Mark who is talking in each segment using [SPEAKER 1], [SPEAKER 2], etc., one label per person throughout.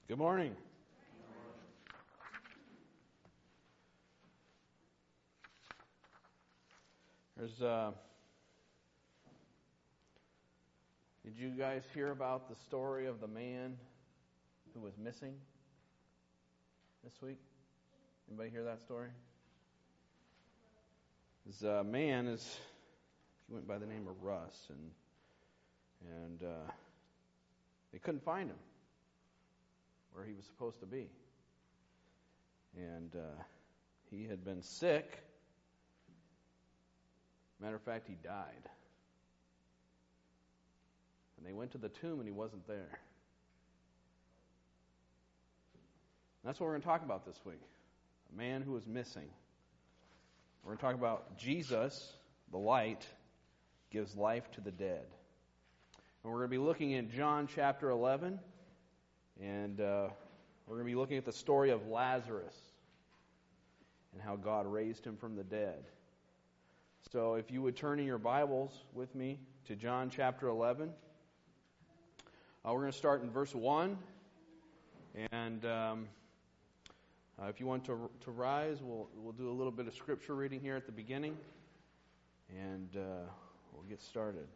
[SPEAKER 1] Good morning. Did you guys hear about the story of the man who was missing this week? Anybody hear that story? This man he went by the name of Russ, and they couldn't find him where he was supposed to be. And he had been sick. Matter of fact, he died. And they went to the tomb and he wasn't there. That's what we're going to talk about this week. A man who was missing. We're going to talk about Jesus, the light, gives life to the dead. And we're going to be looking at John chapter 11. And we're going to be looking at the story of Lazarus and how God raised him from the dead. So if you would turn in your Bibles with me to John chapter 11. We're going to start in verse 1. And if you want to rise, we'll do a little bit of scripture reading here at the beginning. And we'll get started.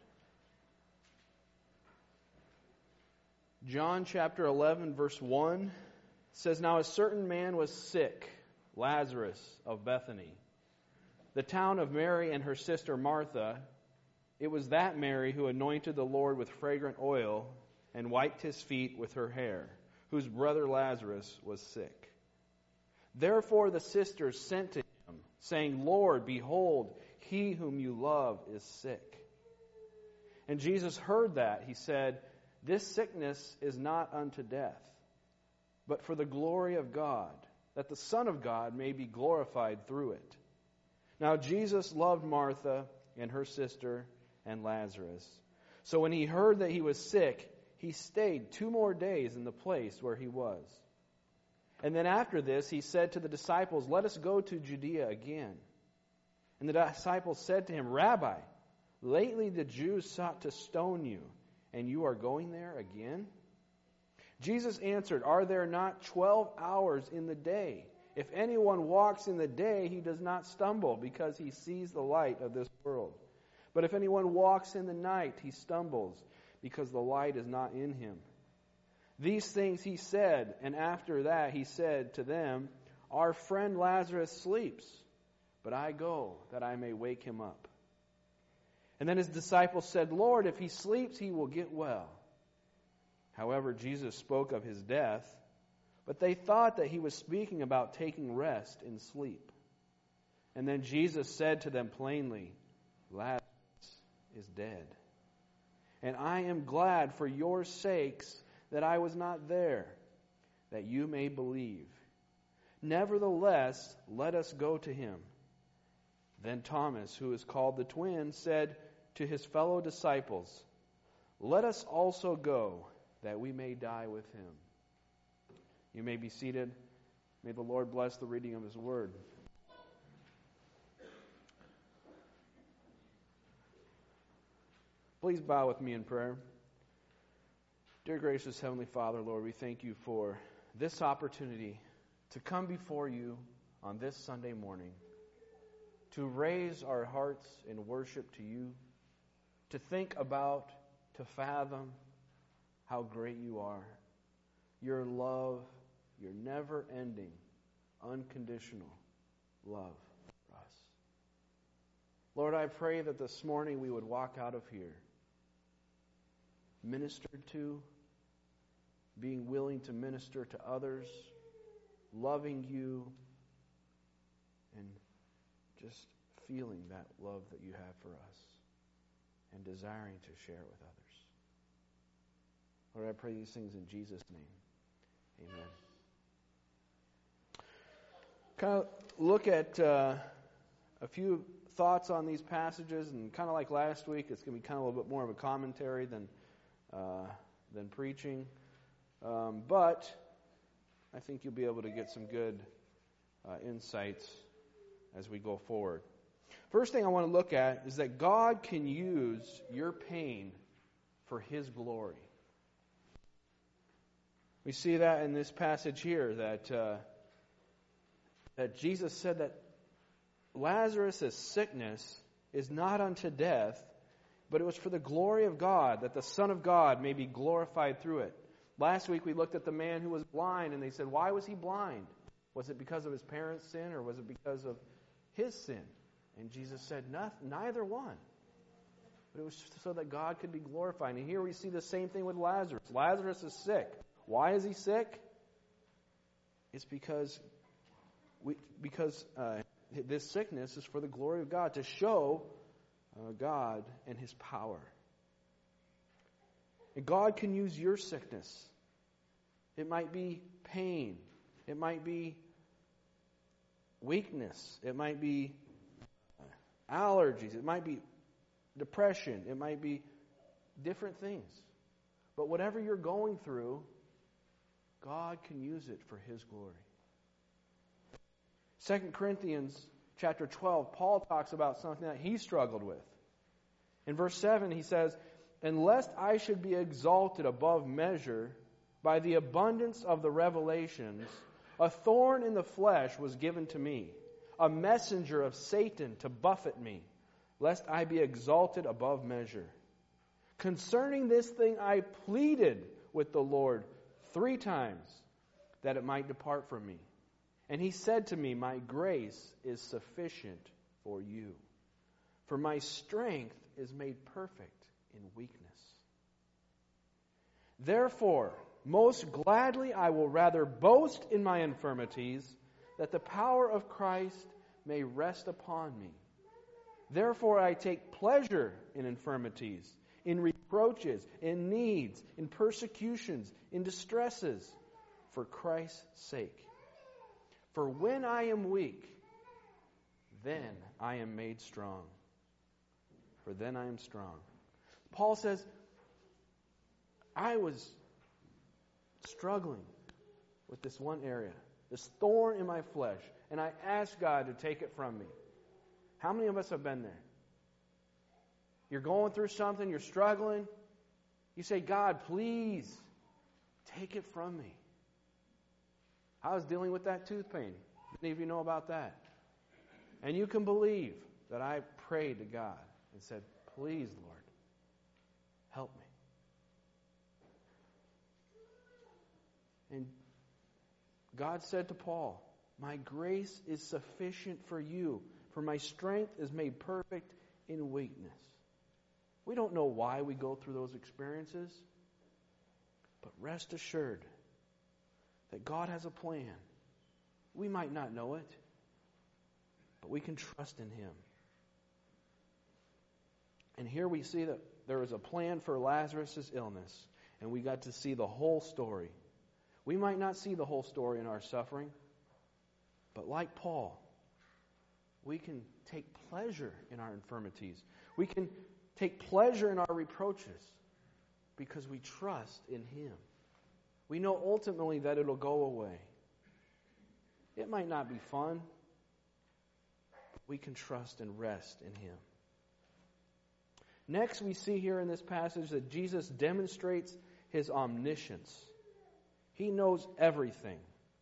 [SPEAKER 1] John chapter 11, verse 1 says, "Now a certain man was sick, Lazarus of Bethany, the town of Mary and her sister Martha. It was that Mary who anointed the Lord with fragrant oil and wiped his feet with her hair, whose brother Lazarus was sick. Therefore the sisters sent to him, saying, 'Lord, behold, he whom you love is sick.' And Jesus heard that. He said, 'This sickness is not unto death, but for the glory of God, that the Son of God may be glorified through it.' Now Jesus loved Martha and her sister and Lazarus. So when he heard that he was sick, he stayed 2 more days in the place where he was. And then after this, he said to the disciples, 'Let us go to Judea again.' And the disciples said to him, 'Rabbi, lately the Jews sought to stone you, and you are going there again?' Jesus answered, 'Are there not 12 hours in the day? If anyone walks in the day, he does not stumble, because he sees the light of this world. But if anyone walks in the night, he stumbles, because the light is not in him.' These things he said, and after that he said to them, 'Our friend Lazarus sleeps, but I go that I may wake him up.' And then his disciples said, 'Lord, if he sleeps, he will get well.' However, Jesus spoke of his death, but they thought that he was speaking about taking rest in sleep. And then Jesus said to them plainly, 'Lazarus is dead. And I am glad for your sakes that I was not there, that you may believe. Nevertheless, let us go to him.' Then Thomas, who is called the twin, said to his fellow disciples, 'Let us also go, that we may die with him.'" You may be seated. May the Lord bless the reading of his word. Please bow with me in prayer. Dear gracious Heavenly Father, Lord, we thank you for this opportunity to come before you on this Sunday morning, to raise our hearts in worship to you, to think about, to fathom how great you are, your love, your never-ending, unconditional love for us. Lord, I pray that this morning we would walk out of here ministered to, being willing to minister to others, loving you, and just feeling that love that you have for us and desiring to share it with others. Lord, I pray these things in Jesus' name. Amen. Kind of look at a few thoughts on these passages, and kind of like last week, it's going to be kind of a little bit more of a commentary than preaching. But I think you'll be able to get some good insights as we go forward. First thing I want to look at is that God can use your pain for His glory. We see that in this passage here, that Jesus said that Lazarus' sickness is not unto death, but it was for the glory of God, that the Son of God may be glorified through it. Last week we looked at the man who was blind, and they said, why was he blind? Was it because of his parents' sin, or was it because of his sin? And Jesus said, neither one. But it was so that God could be glorified. And here we see the same thing with Lazarus. Lazarus is sick. Why is he sick? It's because this sickness is for the glory of God, to show God and His power. And God can use your sickness. It might be pain. It might be weakness. It might be allergies. It might be depression. It might be different things. But whatever you're going through, God can use it for His glory. 2 Corinthians chapter 12, Paul talks about something that he struggled with. In verse 7, he says, "And lest I should be exalted above measure by the abundance of the revelations, a thorn in the flesh was given to me, a messenger of Satan to buffet me, lest I be exalted above measure. Concerning this thing I pleaded with the Lord 3 times, that it might depart from me. And He said to me, My grace is sufficient for you, for my strength is made perfect in weakness. Therefore, most gladly I will rather boast in my infirmities, that the power of Christ may rest upon me. Therefore I take pleasure in infirmities, in reproaches, in needs, in persecutions, in distresses, for Christ's sake. For when I am weak, then I am made strong. For then I am strong." Paul says, I was struggling with this one area, this thorn in my flesh, and I asked God to take it from me. How many of us have been there? You're going through something, you're struggling. You say, God, please, take it from me. I was dealing with that tooth pain. Many of you know about that. And you can believe that I prayed to God and said, please, Lord, help me. And God said to Paul, my grace is sufficient for you, for my strength is made perfect in weakness. We don't know why we go through those experiences, but rest assured that God has a plan. We might not know it, but we can trust in Him. And here we see that there is a plan for Lazarus' illness, and we got to see the whole story. We might not see the whole story in our suffering, but like Paul, we can take pleasure in our infirmities. We can take pleasure in our reproaches because we trust in Him. We know ultimately that it'll go away. It might not be fun, but we can trust and rest in Him. Next, we see here in this passage that Jesus demonstrates His omniscience. He knows everything.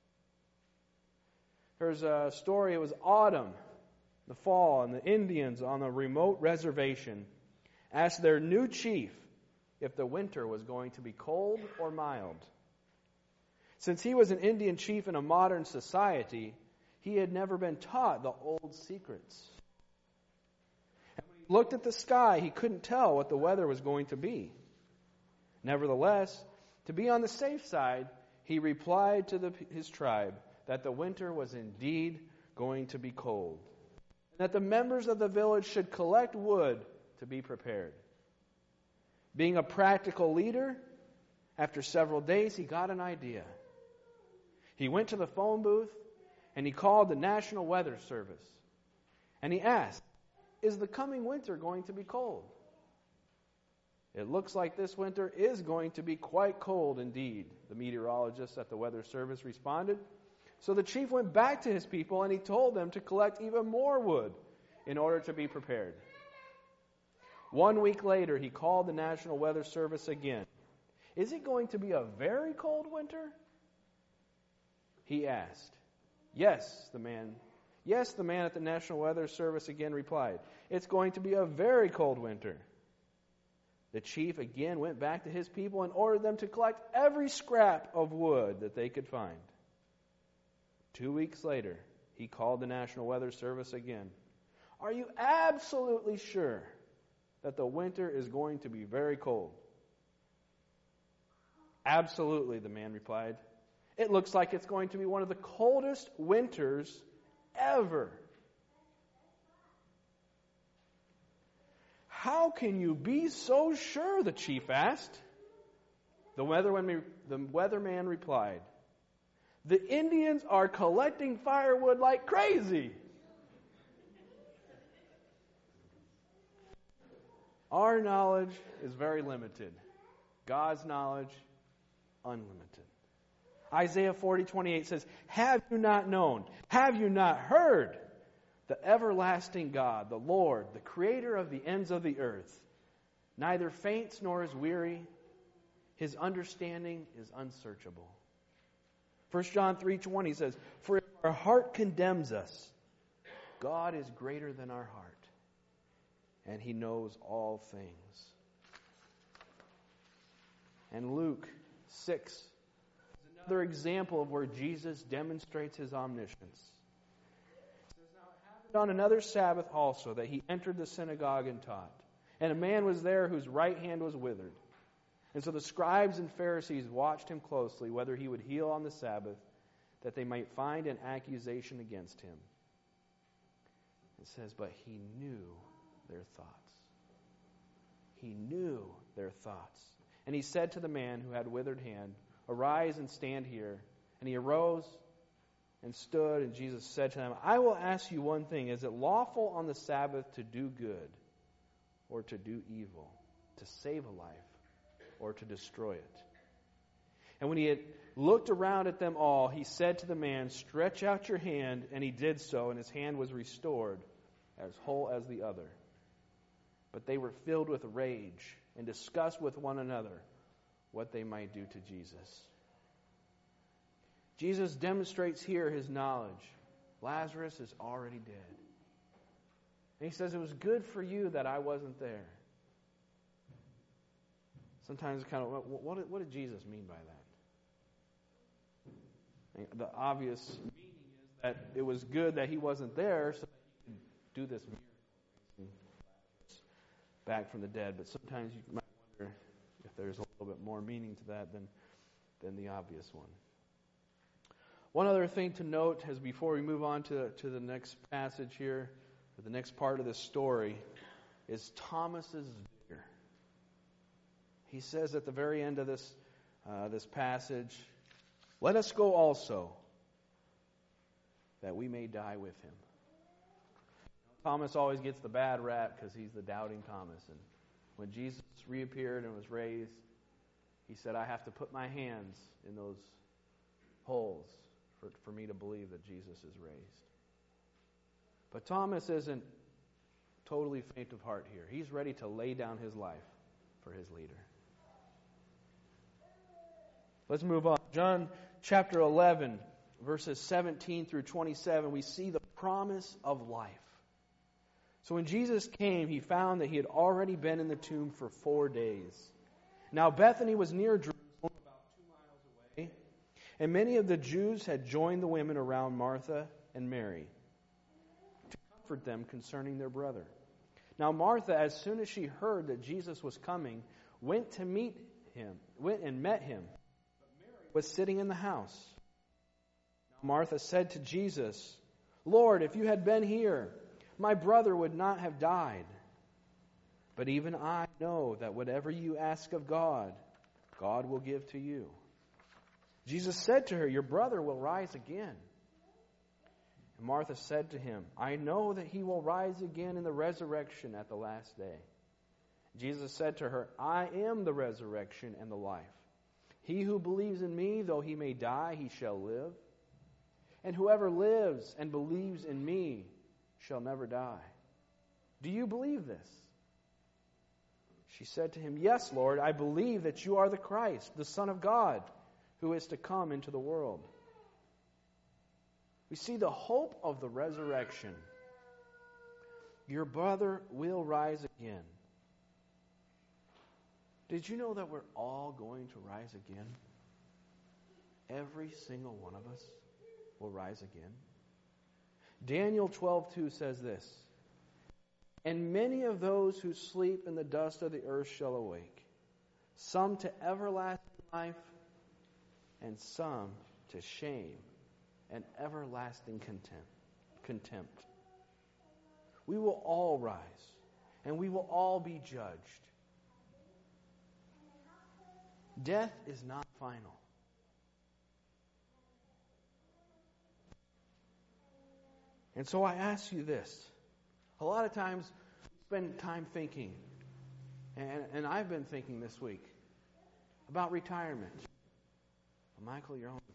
[SPEAKER 1] There's a story, it was autumn, the fall, and the Indians on a remote reservation asked their new chief if the winter was going to be cold or mild. Since he was an Indian chief in a modern society, he had never been taught the old secrets. And when he looked at the sky, he couldn't tell what the weather was going to be. Nevertheless, to be on the safe side, he replied to his tribe that the winter was indeed going to be cold, and that the members of the village should collect wood to be prepared. Being a practical leader, after several days he got an idea. He went to the phone booth and he called the National Weather Service. And he asked, is the coming winter going to be cold? It looks like this winter is going to be quite cold indeed, the meteorologist at the Weather Service responded. So the chief went back to his people and he told them to collect even more wood in order to be prepared. 1 week later, he called the National Weather Service again. Is it going to be a very cold winter? He asked. Yes, the man at the National Weather Service again replied. It's going to be a very cold winter. The chief again went back to his people and ordered them to collect every scrap of wood that they could find. 2 weeks later, he called the National Weather Service again. Are you absolutely sure that the winter is going to be very cold? Absolutely, the man replied. It looks like it's going to be one of the coldest winters ever. How can you be so sure? The chief asked. The weatherman replied, the Indians are collecting firewood like crazy. Our knowledge is very limited. God's knowledge, unlimited. Isaiah 40:28 says, have you not known? Have you not heard? The everlasting God, the Lord, the creator of the ends of the earth, neither faints nor is weary. His understanding is unsearchable. 1 John 3:20 says, for if our heart condemns us, God is greater than our heart, and He knows all things. And Luke 6 is another example of where Jesus demonstrates His omniscience. It says, now it happened on another Sabbath also that He entered the synagogue and taught. And a man was there whose right hand was withered. And so the scribes and Pharisees watched Him closely, whether He would heal on the Sabbath, that they might find an accusation against Him. It says, but He knew their thoughts. He knew their thoughts. And He said to the man who had withered hand, arise and stand here. And he arose and stood, and Jesus said to him, I will ask you one thing. Is it lawful on the Sabbath to do good or to do evil, to save a life or to destroy it? And when He had looked around at them all, He said to the man, stretch out your hand. And he did so, and his hand was restored, as whole as the other. But they were filled with rage and discussed with one another what they might do to Jesus. Jesus demonstrates here His knowledge. Lazarus is already dead. And He says, it was good for you that I wasn't there. Sometimes it's kind of, what did Jesus mean by that? The obvious meaning is that it was good that He wasn't there so that He could do this miracle, raising Lazarus back from the dead. But sometimes you might wonder if there's a little bit more meaning to that than the obvious one. One other thing to note as before we move on to the next passage here, or the next part of this story, is Thomas's vigor. He says at the very end of this passage, let us go also, that we may die with Him. Thomas always gets the bad rap because he's the doubting Thomas. And when Jesus reappeared and was raised, he said, I have to put my hands in those holes for me to believe that Jesus is raised. But Thomas isn't totally faint of heart here. He's ready to lay down his life for his leader. Let's move on. John chapter 11, verses 17 through 27, we see the promise of life. So when Jesus came, He found that He had already been in the tomb for 4 days. Now Bethany was near Jerusalem, about 2 miles away, and many of the Jews had joined the women around Martha and Mary to comfort them concerning their brother. Now Martha, as soon as she heard that Jesus was coming, went and met him. But Mary was sitting in the house. Now Martha said to Jesus, Lord, if you had been here, my brother would not have died. But even I know that whatever you ask of God, God will give to you. Jesus said to her, your brother will rise again. And Martha said to Him, I know that he will rise again in the resurrection at the last day. Jesus said to her, I am the resurrection and the life. He who believes in me, though he may die, he shall live. And whoever lives and believes in me shall never die. Do you believe this? She said to him, "Yes, Lord, I believe that you are the Christ, the Son of God, who is to come into the world." We see the hope of the resurrection. Your brother will rise again. Did you know that we're all going to rise again? Every single one of us will rise again. Daniel 12:2 says this, "And many of those who sleep in the dust of the earth shall awake, some to everlasting life, and some to shame and everlasting contempt." We will all rise, and we will all be judged. Death is not final. And so I ask you this. A lot of times we spend time thinking, and I've been thinking this week, about retirement. Well, Michael, you're only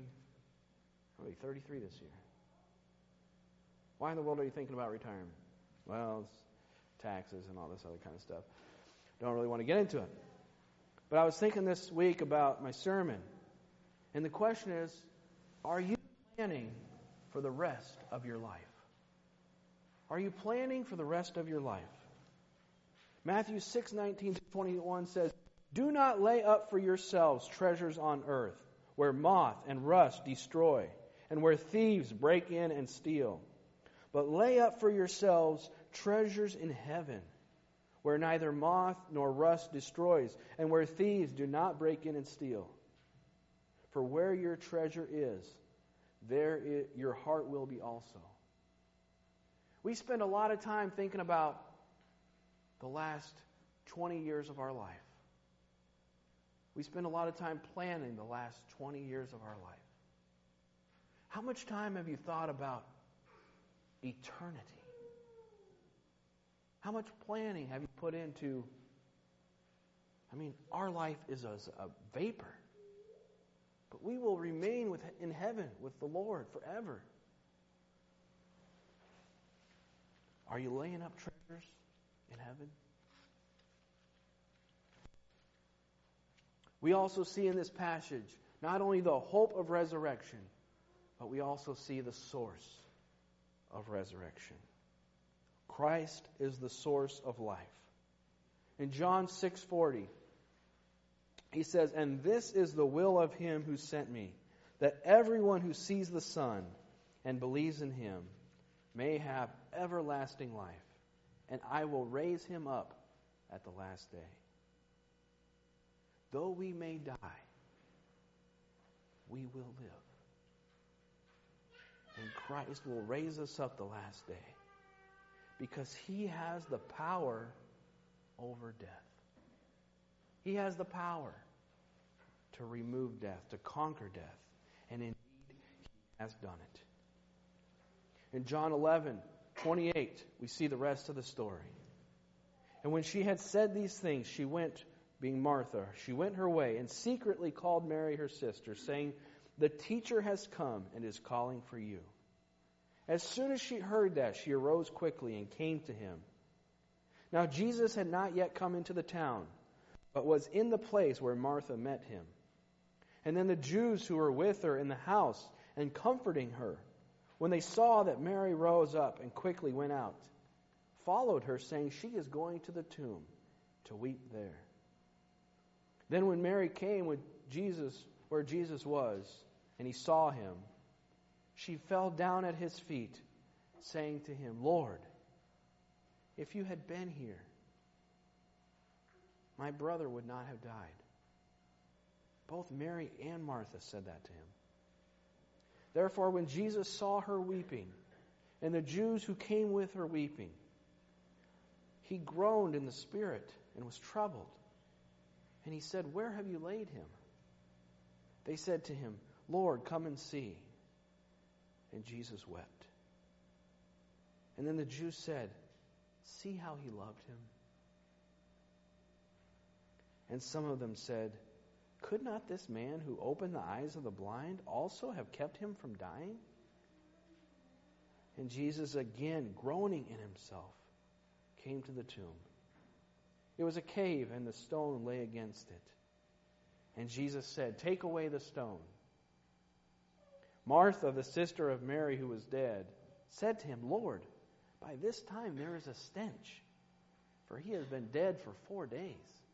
[SPEAKER 1] 33 this year. Why in the world are you thinking about retirement? Well, it's taxes and all this other kind of stuff. Don't really want to get into it. But I was thinking this week about my sermon. And the question is, are you planning for the rest of your life? Are you planning for the rest of your life? Matthew 6:19-21 says, "Do not lay up for yourselves treasures on earth, where moth and rust destroy, and where thieves break in and steal. But lay up for yourselves treasures in heaven, where neither moth nor rust destroys, and where thieves do not break in and steal. For where your treasure is, there your heart will be also." We spend a lot of time thinking about the last 20 years of our life. We spend a lot of time planning the last 20 years of our life. How much time have you thought about eternity? How much planning have you put into, our life is as a vapor. But we will remain in heaven with the Lord forever. Are you laying up treasures in heaven? We also see in this passage not only the hope of resurrection, but we also see the source of resurrection. Christ is the source of life. In John 6:40, he says, "And this is the will of him who sent me, that everyone who sees the Son and believes in him may have everlasting life, and I will raise him up at the last day." Though we may die, we will live. And Christ will raise us up the last day, because he has the power over death. He has the power to remove death, to conquer death. And indeed, he has done it. In John 11:28, we see the rest of the story. "And when she had said these things, she went," being Martha, "she went her way and secretly called Mary her sister, saying, 'The teacher has come and is calling for you.' As soon as she heard that, she arose quickly and came to him. Now Jesus had not yet come into the town, but was in the place where Martha met him. And then the Jews who were with her in the house and comforting her, when they saw that Mary rose up and quickly went out, followed her, saying, 'She is going to the tomb to weep there.' Then when Mary came where Jesus was, and he saw him, she fell down at his feet, saying to him, 'Lord, if you had been here, my brother would not have died.' Both Mary and Martha said that to him. Therefore, when Jesus saw her weeping, and the Jews who came with her weeping, he groaned in the spirit and was troubled. And he said, 'Where have you laid him?' They said to him, 'Lord, come and see.' And Jesus wept. And then the Jews said, 'See how he loved him.' And some of them said, 'Could not this man who opened the eyes of the blind also have kept him from dying?' And Jesus, again groaning in himself, came to the tomb. It was a cave, and the stone lay against it. And Jesus said, "Take away the stone." Martha, the sister of Mary who was dead, said to him, "Lord, by this time there is a stench, for he has been dead for 4 days."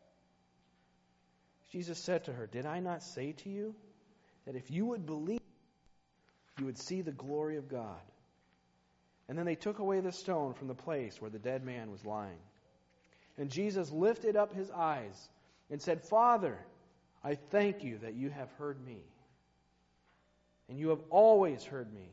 [SPEAKER 1] Jesus said to her, "Did I not say to you that if you would believe, you would see the glory of God?" And then they took away the stone from the place where the dead man was lying. And Jesus lifted up his eyes and said, "Father, I thank you that you have heard me. And you have always heard me.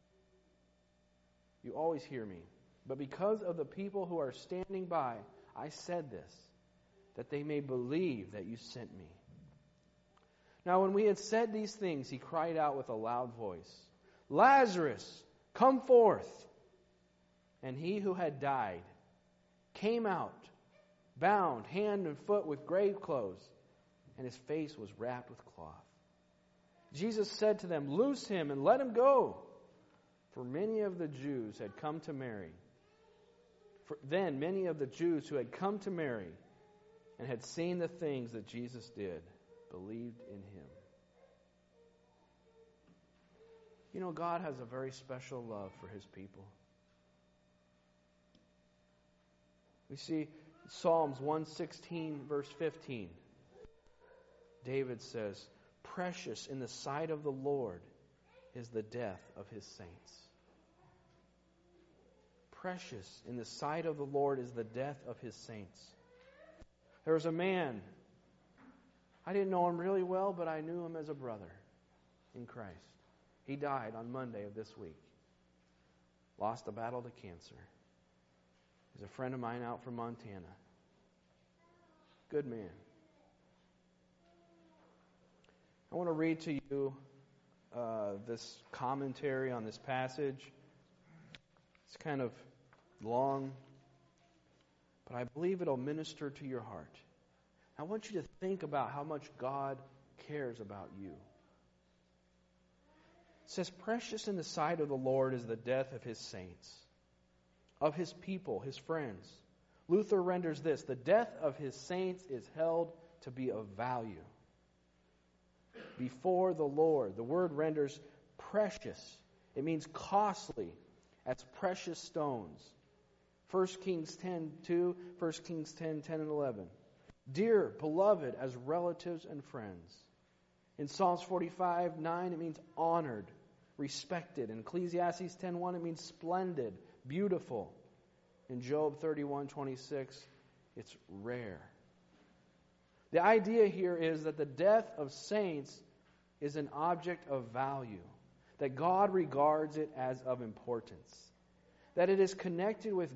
[SPEAKER 1] You always hear me. But because of the people who are standing by, I said this, that they may believe that you sent me." Now when we had said these things, he cried out with a loud voice, "Lazarus, come forth!" And he who had died came out, bound hand and foot with grave clothes, and his face was wrapped with cloth. Jesus said to them, "Loose him and let him go." For many of the Jews had come to Mary. Then many of the Jews who had come to Mary and had seen the things that Jesus did believed in him. You know, God has a very special love for his people. We see Psalms 116, verse 15. David says, "Precious in the sight of the Lord is the death of his saints." Precious in the sight of the Lord is the death of his saints. There was a man, I didn't know him really well, but I knew him as a brother in Christ. He died on Monday of this week. Lost a battle to cancer. He's a friend of mine out from Montana. Good man. I want to read to you this commentary on this passage. It's kind of long, but I believe it'll minister to your heart. I want you to think about how much God cares about you. It says, "Precious in the sight of the Lord is the death of his saints, of his people, his friends." Luther renders this, "The death of his saints is held to be of value before the Lord." The word renders precious. It means costly, as precious stones. 1 Kings 10:2, 1 Kings 10:10 and 11. Dear, beloved, as relatives and friends. In Psalms 45:9, it means honored, respected. In Ecclesiastes 10:1, it means splendid, beautiful. In Job 31:26, it's rare. The idea here is that the death of saints is an object of value, that God regards it as of importance, that it is connected with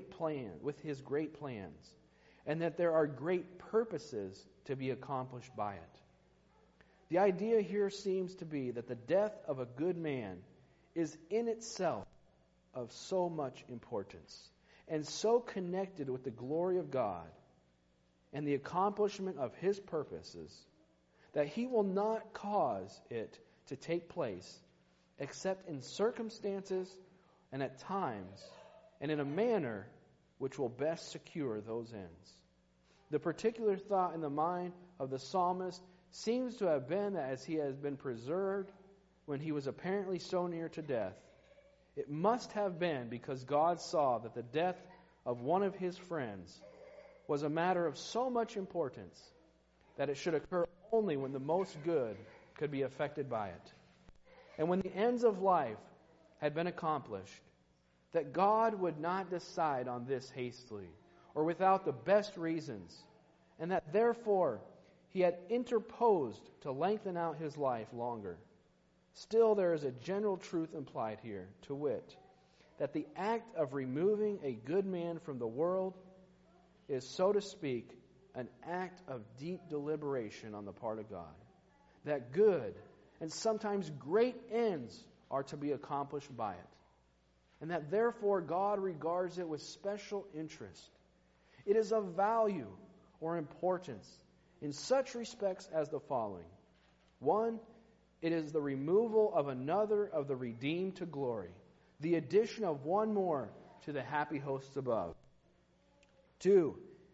[SPEAKER 1] his great plans, and that there are great purposes to be accomplished by it. The idea here seems to be that the death of a good man is in itself of so much importance and so connected with the glory of God and the accomplishment of his purposes that he will not cause it to take place except in circumstances and at times and in a manner which will best secure those ends. The particular thought in the mind of the psalmist seems to have been that as he has been preserved when he was apparently so near to death, it must have been because God saw that the death of one of his friends was a matter of so much importance that it should occur only when the most good could be affected by it. And when the ends of life had been accomplished, that God would not decide on this hastily or without the best reasons, and that therefore he had interposed to lengthen out his life longer. Still, there is a general truth implied here, to wit, that the act of removing a good man from the world is, so to speak, an act of deep deliberation on the part of God. That good and sometimes great ends are to be accomplished by it. And that therefore God regards it with special interest. It is of value or importance in such respects as the following. 1, it is the removal of another of the redeemed to glory, the addition of one more to the happy hosts above. 2,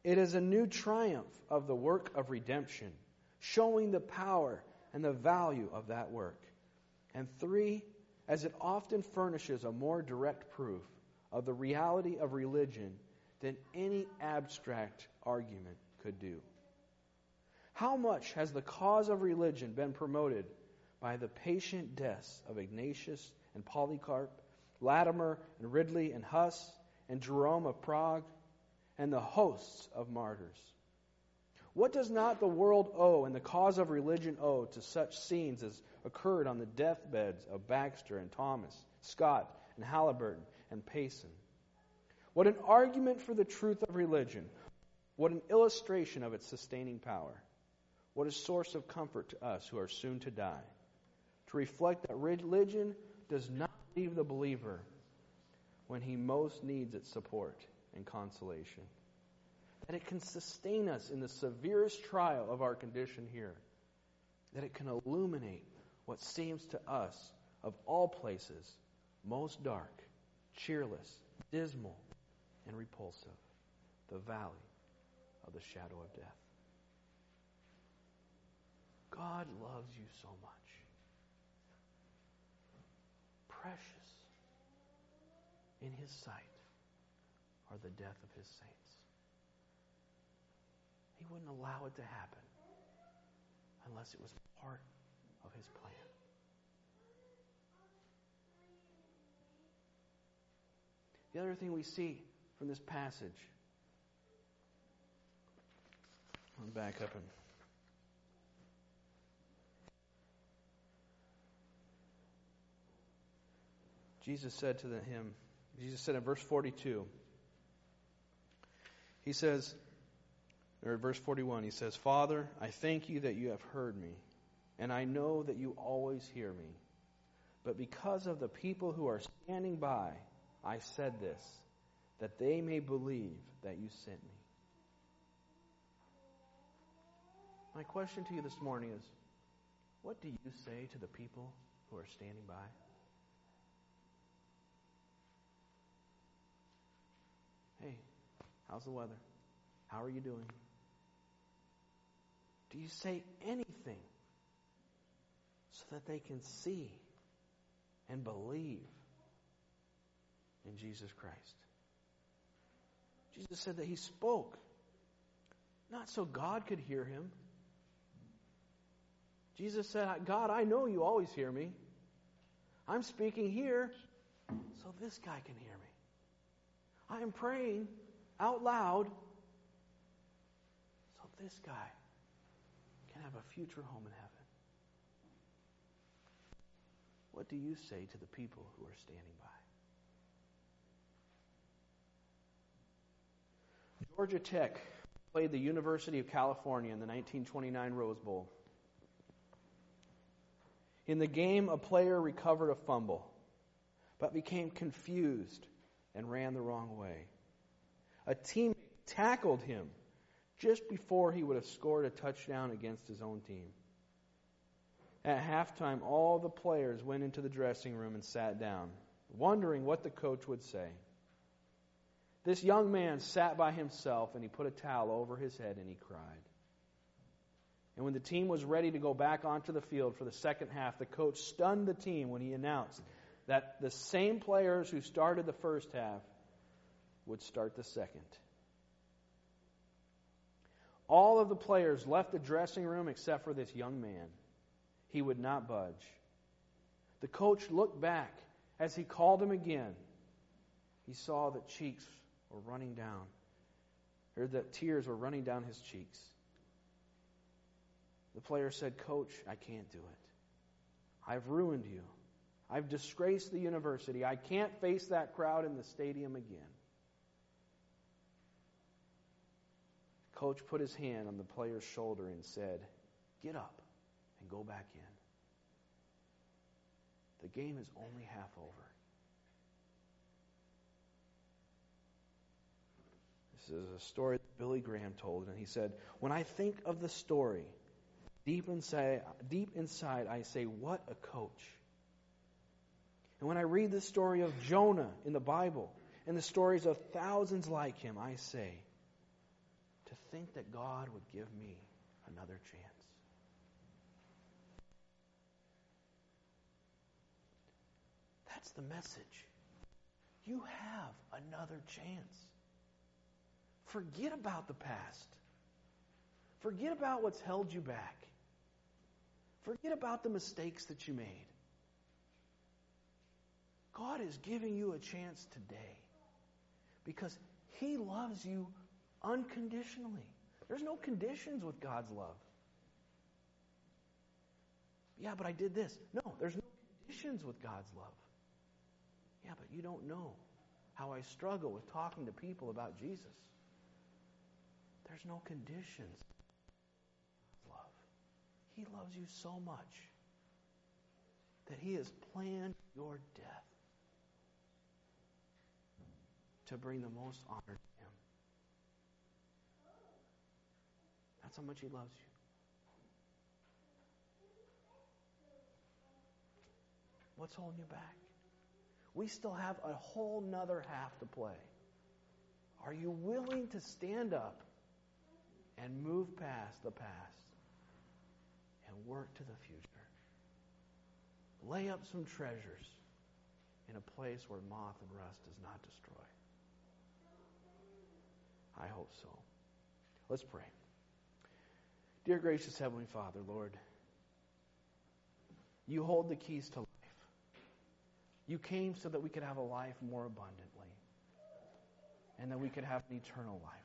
[SPEAKER 1] It is a new triumph of the work of redemption, showing the power and the value of that work. And 3, as it often furnishes a more direct proof of the reality of religion than any abstract argument could do. How much has the cause of religion been promoted by the patient deaths of Ignatius and Polycarp, Latimer and Ridley and Huss and Jerome of Prague, and the hosts of martyrs? What does not the world owe and the cause of religion owe to such scenes as occurred on the deathbeds of Baxter and Thomas, Scott and Halliburton and Payson? What an argument for the truth of religion. What an illustration of its sustaining power. What a source of comfort to us who are soon to die. To reflect that religion does not leave the believer when he most needs its support and consolation. That it can sustain us in the severest trial of our condition here. That it can illuminate what seems to us, of all places, most dark, cheerless, dismal, and repulsive, the valley of the shadow of death. God loves you so much. Precious in His sight are the death of His saints. He wouldn't allow it to happen unless it was part of His plan. The other thing we see from this passage, I'm back up and Jesus said in verse 42, He says, or verse 41, He says, Father, I thank you that you have heard me, and I know that you always hear me. But because of the people who are standing by, I said this, that they may believe that you sent me. My question to you this morning is, what do you say to the people who are standing by? Hey, how's the weather? How are you doing? Do you say anything so that they can see and believe in Jesus Christ? Jesus said that He spoke, not so God could hear Him. Jesus said, God, I know you always hear me. I'm speaking here so this guy can hear me. I am praying out loud so this guy can have a future home in heaven. What do you say to the people who are standing by? Georgia Tech played the University of California in the 1929 Rose Bowl. In the game, a player recovered a fumble, but became confused and ran the wrong way. A teammate tackled him just before he would have scored a touchdown against his own team. At halftime, all the players went into the dressing room and sat down, wondering what the coach would say. This young man sat by himself, and he put a towel over his head and he cried. And when the team was ready to go back onto the field for the second half, the coach stunned the team when he announced that the same players who started the first half would start the second. All of the players left the dressing room except for this young man. He would not budge. The coach looked back as he called him again. He saw that cheeks were running down, or that tears were running down his cheeks. The player said, Coach, I can't do it. I've ruined you. I've disgraced the university. I can't face that crowd in the stadium again. Coach put his hand on the player's shoulder and said, Get up and go back in. The game is only half over. This is a story that Billy Graham told, and he said, When I think of the story, deep inside I say, what a coach. And when I read the story of Jonah in the Bible and the stories of thousands like him, I say, think that God would give me another chance. That's the message. You have another chance. Forget about the past. Forget about what's held you back. Forget about the mistakes that you made. God is giving you a chance today because He loves you unconditionally. There's no conditions with God's love. Yeah, but I did this. No, there's no conditions with God's love. Yeah, but you don't know how I struggle with talking to people about Jesus. There's no conditions. Love. He loves you so much that He has planned your death to bring the most honor to Him. That's how much He loves you. What's holding you back? We still have a whole nother half to play. Are you willing to stand up and move past the past and work to the future? Lay up some treasures in a place where moth and rust does not destroy. I hope so. Let's pray. Dear gracious Heavenly Father, Lord, You hold the keys to life. You came so that we could have a life more abundantly and that we could have an eternal life.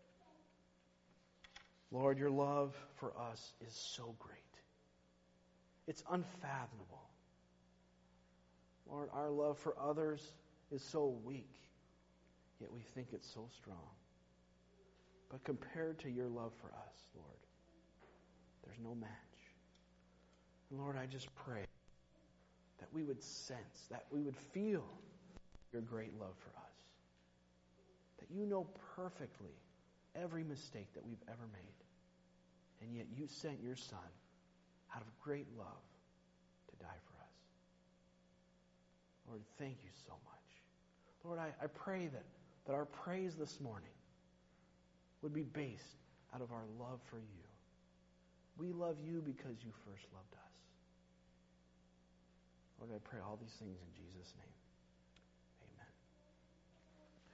[SPEAKER 1] Lord, Your love for us is so great. It's unfathomable. Lord, our love for others is so weak, yet we think it's so strong. But compared to Your love for us, Lord, there's no match. And Lord, I just pray that we would sense, that we would feel Your great love for us. That You know perfectly every mistake that we've ever made. And yet You sent Your Son out of great love to die for us. Lord, thank You so much. Lord, I pray that our praise this morning would be based out of our love for You. We love You because You first loved us. Lord, I pray all these things in Jesus' name.